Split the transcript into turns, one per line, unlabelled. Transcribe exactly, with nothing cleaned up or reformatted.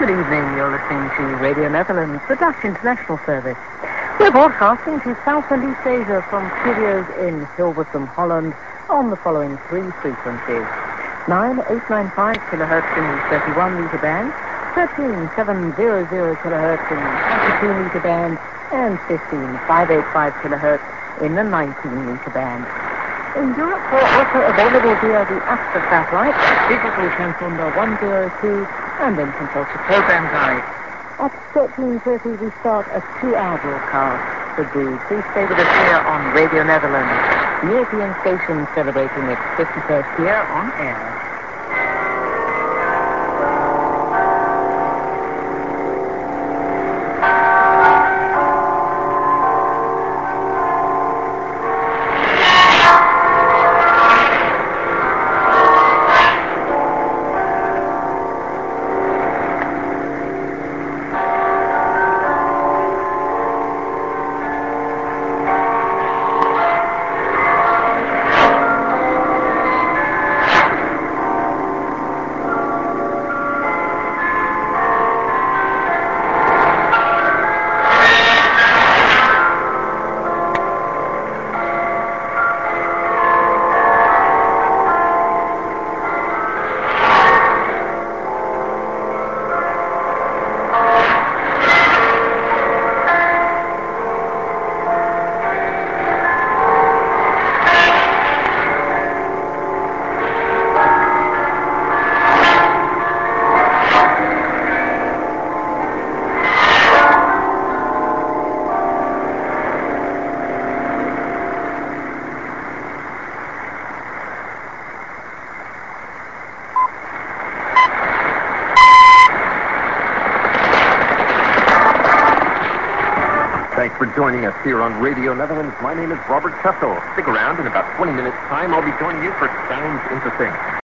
Good evening. You're listening to Radio Netherlands, the Dutch International Service. We're broadcasting to South and East Asia from studios in Hilversum, Holland, on the following three frequencies: nine eight nine five kilohertz in the thirty-one meter band, thirteen seven hundred kilohertz in the twenty-two meter band, and fifteen five eighty-five kilohertz in the nineteen meter band. In Europe, we're also available via the Astra satellite, digital transponder one oh two, and then consult the program guide. At thirteen thirty, we start a two-hour broadcast. So do please stay with us here on Radio Netherlands, the European station celebrating its fifty-first year on air.
Thanks for joining us here on Radio Netherlands. My name is Robert Kessel. Stick around. In about twenty minutes' time, I'll be joining you for Sounds Interesting.